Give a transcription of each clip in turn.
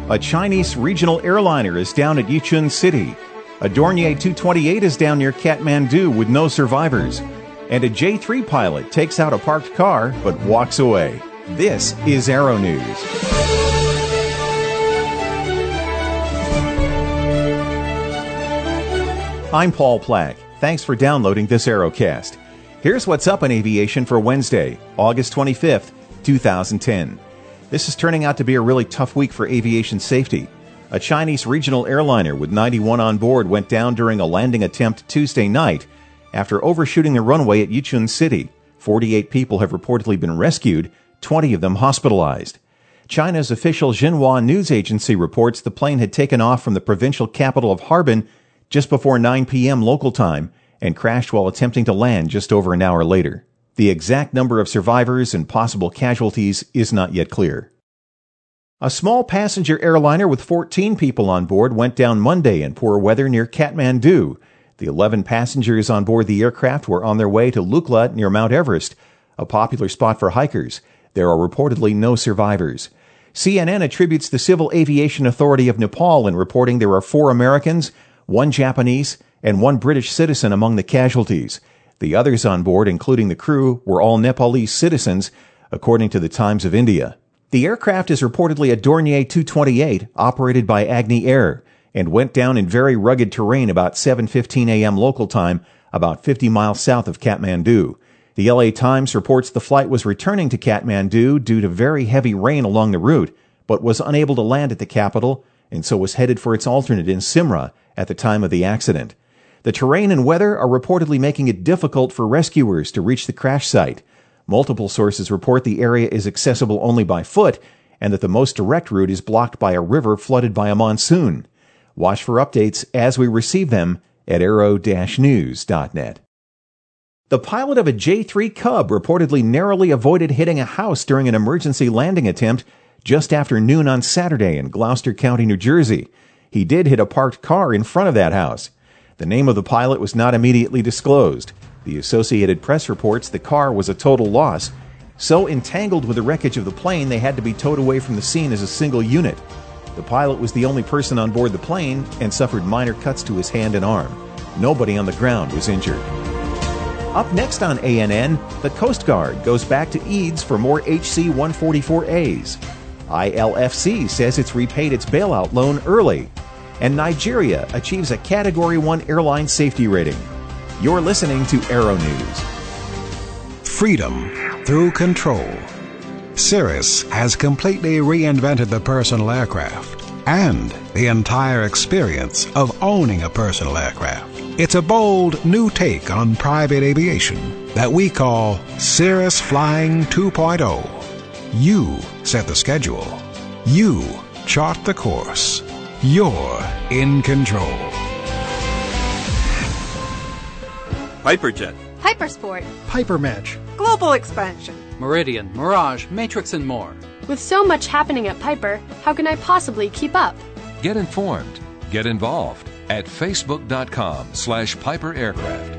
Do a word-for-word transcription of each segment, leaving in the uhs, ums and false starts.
A Chinese regional airliner is down at Yichun City. A Dornier two twenty-eight is down near Kathmandu with no survivors. And a J three pilot takes out a parked car but walks away. This is Aero News. I'm Paul Plack. Thanks for downloading this Aerocast. Here's what's up in aviation for Wednesday, August twenty-fifth, twenty ten. This is turning out to be a really tough week for aviation safety. A Chinese regional airliner with ninety-one on board went down during a landing attempt Tuesday night after overshooting the runway at Yichun City. forty-eight people have reportedly been rescued, twenty of them hospitalized. China's official Xinhua news agency reports the plane had taken off from the provincial capital of Harbin just before nine p.m. local time and crashed while attempting to land just over an hour later. The exact number of survivors and possible casualties is not yet clear. A small passenger airliner with fourteen people on board went down Monday in poor weather near Kathmandu. The eleven passengers on board the aircraft were on their way to Lukla near Mount Everest, a popular spot for hikers. There are reportedly no survivors. C N N attributes the Civil Aviation Authority of Nepal in reporting there are four Americans, one Japanese, and one British citizen among the casualties. The others on board, including the crew, were all Nepalese citizens, according to the Times of India. The aircraft is reportedly a Dornier two twenty-eight operated by Agni Air and went down in very rugged terrain about seven fifteen a.m. local time, about fifty miles south of Kathmandu. The L A Times reports the flight was returning to Kathmandu due to very heavy rain along the route, but was unable to land at the capital and so was headed for its alternate in Simra at the time of the accident. The terrain and weather are reportedly making it difficult for rescuers to reach the crash site. Multiple sources report the area is accessible only by foot and that the most direct route is blocked by a river flooded by a monsoon. Watch for updates as we receive them at aero dash news dot net. The pilot of a J three Cub reportedly narrowly avoided hitting a house during an emergency landing attempt just after noon on Saturday in Gloucester County, New Jersey. He did hit a parked car in front of that house. The name of the pilot was not immediately disclosed. The Associated Press reports the car was a total loss. So entangled with the wreckage of the plane, they had to be towed away from the scene as a single unit. The pilot was the only person on board the plane and suffered minor cuts to his hand and arm. Nobody on the ground was injured. Up next on A N N, the Coast Guard goes back to E A D S for more H C one forty-four A's. I L F C says it's repaid its bailout loan early. And Nigeria achieves a Category one airline safety rating. You're listening to Aero News. Freedom through control. Cirrus has completely reinvented the personal aircraft and the entire experience of owning a personal aircraft. It's a bold new take on private aviation that we call Cirrus Flying two point oh. You set the schedule. You chart the course. You're in control. Hyperjet, Hypersport, Hypermatch, Global Expansion, Meridian, Mirage, Matrix, and more. With so much happening at Piper, how can I possibly keep up? Get informed. Get involved at facebook.com slash Piper Aircraft.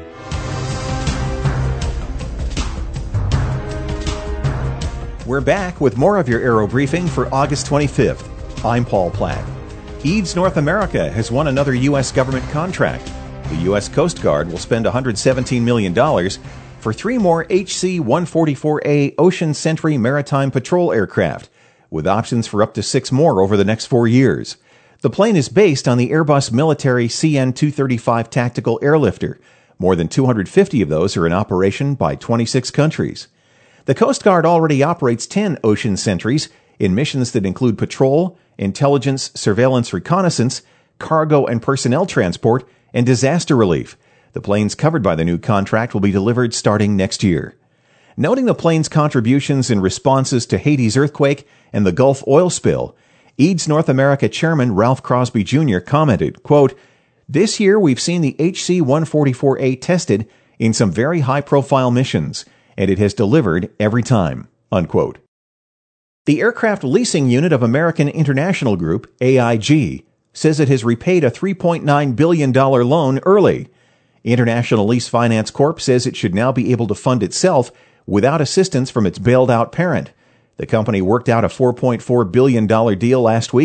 We're back with more of your Aero Briefing for August twenty-fifth. I'm Paul Plack. E A D S North America has won another U S government contract. The U S Coast Guard will spend one hundred seventeen million dollars for three more H C one forty-four A Ocean Sentry maritime patrol aircraft, with options for up to six more over the next four years. The plane is based on the Airbus military C N two thirty-five tactical airlifter. More than two hundred fifty of those are in operation by twenty-six countries. The Coast Guard already operates ten Ocean Sentries in missions that include patrol, intelligence, surveillance, reconnaissance, cargo and personnel transport, and disaster relief. The planes covered by the new contract will be delivered starting next year. Noting the plane's contributions in responses to Haiti's earthquake and the Gulf oil spill, E A D S North America Chairman Ralph Crosby Junior commented, quote, "This year we've seen the H C one forty-four A tested in some very high-profile missions, and it has delivered every time," unquote. The aircraft leasing unit of American International Group, A I G, says it has repaid a three point nine billion dollars loan early. International Lease Finance Corp says it should now be able to fund itself without assistance from its bailed-out parent. The company worked out a four point four billion dollars deal last week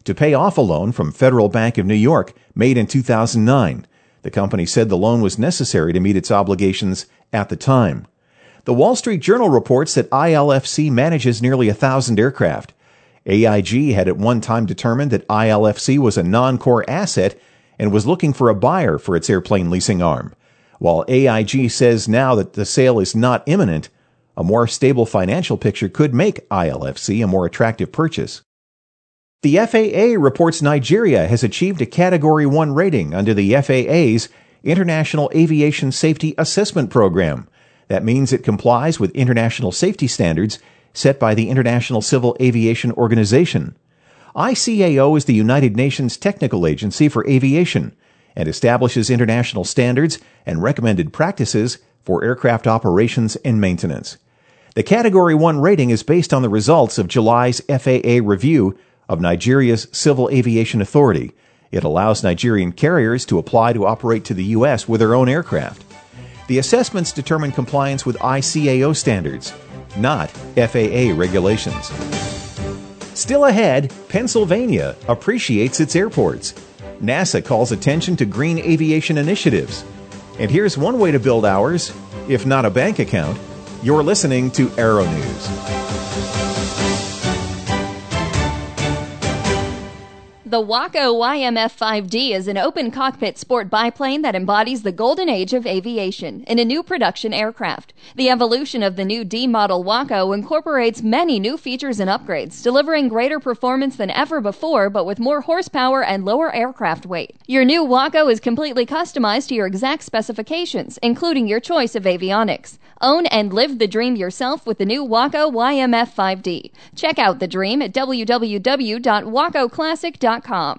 to pay off a loan from Federal Bank of New York made in two thousand nine. The company said the loan was necessary to meet its obligations at the time. The Wall Street Journal reports that I L F C manages nearly a thousand aircraft. A I G had at one time determined that I L F C was a non-core asset and was looking for a buyer for its airplane leasing arm. While A I G says now that the sale is not imminent, a more stable financial picture could make I L F C a more attractive purchase. The F A A reports Nigeria has achieved a Category one rating under the F A A's International Aviation Safety Assessment Program. That means it complies with international safety standards set by the International Civil Aviation Organization. I C A O is the United Nations technical agency for aviation and establishes international standards and recommended practices for aircraft operations and maintenance. The Category one rating is based on the results of July's F A A review of Nigeria's Civil Aviation Authority. It allows Nigerian carriers to apply to operate to the U S with their own aircraft. The assessments determine compliance with I C A O standards, not F A A regulations. Still ahead, Pennsylvania appreciates its airports. NASA calls attention to green aviation initiatives. And here's one way to build ours, if not a bank account. You're listening to Aero News. The Waco Y M F five D is an open cockpit sport biplane that embodies the golden age of aviation in a new production aircraft. The evolution of the new D model Waco incorporates many new features and upgrades, delivering greater performance than ever before, but with more horsepower and lower aircraft weight. Your new Waco is completely customized to your exact specifications, including your choice of avionics. Own and live the dream yourself with the new Waco Y M F five D. Check out the dream at w w w dot waco classic dot com.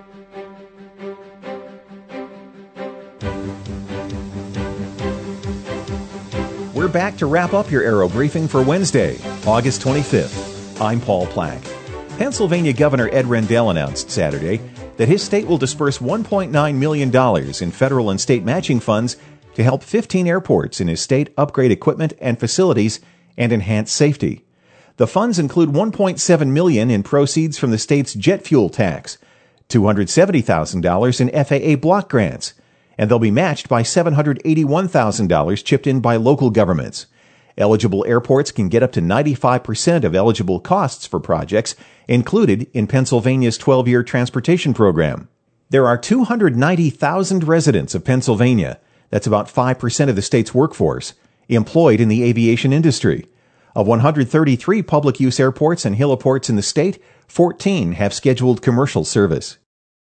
We're back to wrap up your Aero Briefing for Wednesday, August twenty-fifth. I'm Paul Plack. Pennsylvania Governor Ed Rendell announced Saturday that his state will disperse one point nine million dollars in federal and state matching funds to help fifteen airports in his state upgrade equipment and facilities and enhance safety. The funds include one point seven million dollars in proceeds from the state's jet fuel tax, two hundred seventy thousand dollars in F A A block grants, and they'll be matched by seven hundred eighty-one thousand dollars chipped in by local governments. Eligible airports can get up to ninety-five percent of eligible costs for projects included in Pennsylvania's twelve-year transportation program. There are two hundred ninety thousand residents of Pennsylvania, that's about five percent of the state's workforce, employed in the aviation industry. Of one hundred thirty-three public-use airports and heliports in the state, fourteen have scheduled commercial service.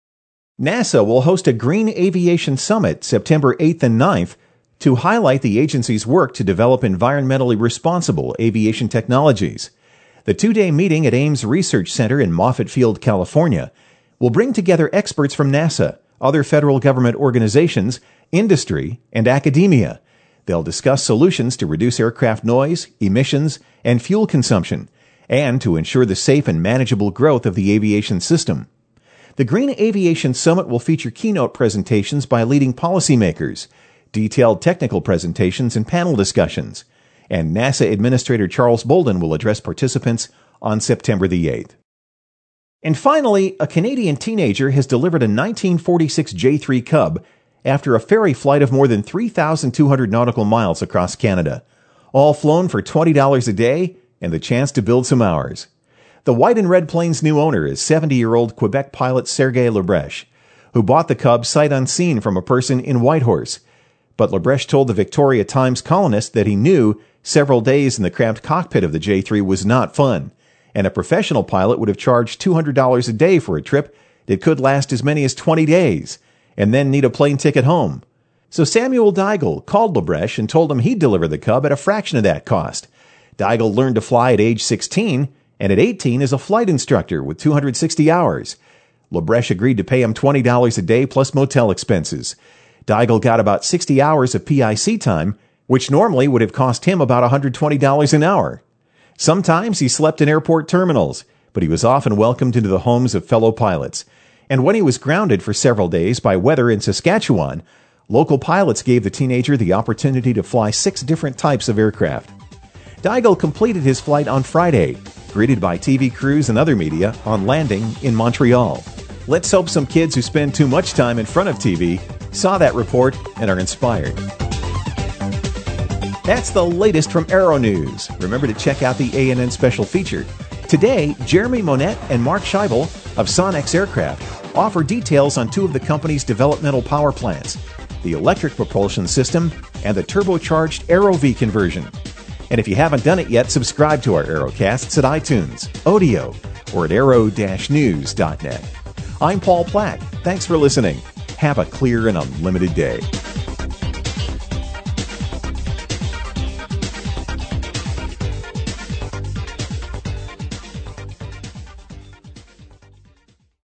NASA will host a Green Aviation Summit September eighth and ninth to highlight the agency's work to develop environmentally responsible aviation technologies. The two-day meeting at Ames Research Center in Moffett Field, California, will bring together experts from NASA, other federal government organizations, industry, and academia. They'll discuss solutions to reduce aircraft noise, emissions, and fuel consumption, and to ensure the safe and manageable growth of the aviation system. The Green Aviation Summit will feature keynote presentations by leading policymakers, detailed technical presentations and panel discussions, and NASA Administrator Charles Bolden will address participants on September the eighth. And finally, a Canadian teenager has delivered a nineteen forty-six J three Cub after a ferry flight of more than three thousand two hundred nautical miles across Canada, all flown for twenty dollars a day and the chance to build some hours. The white and red plane's new owner is seventy-year-old Quebec pilot Sergei Lebreche, who bought the Cub sight unseen from a person in Whitehorse. But Lebreche told the Victoria Times columnist that he knew several days in the cramped cockpit of the J three was not fun, and a professional pilot would have charged two hundred dollars a day for a trip that could last as many as twenty days, and then need a plane ticket home. So Samuel Deigel called Lebreche and told him he'd deliver the Cub at a fraction of that cost. Deigel learned to fly at age sixteen, and at eighteen is a flight instructor with two hundred sixty hours. Lebreche agreed to pay him twenty dollars a day plus motel expenses. Deigel got about sixty hours of P I C time, which normally would have cost him about one hundred twenty dollars an hour. Sometimes he slept in airport terminals, but he was often welcomed into the homes of fellow pilots. And when he was grounded for several days by weather in Saskatchewan, local pilots gave the teenager the opportunity to fly six different types of aircraft. Deigel completed his flight on Friday, greeted by T V crews and other media on landing in Montreal. Let's hope some kids who spend too much time in front of T V saw that report and are inspired. That's the latest from Aero News. Remember to check out the A N N special feature. Today, Jeremy Monette and Mark Scheibel of Sonex Aircraft offer details on two of the company's developmental power plants, the electric propulsion system and the turbocharged Aero-V conversion. And if you haven't done it yet, subscribe to our Aerocasts at iTunes, Odeo, or at aero dash news dot net. I'm Paul Platt. Thanks for listening. Have a clear and unlimited day.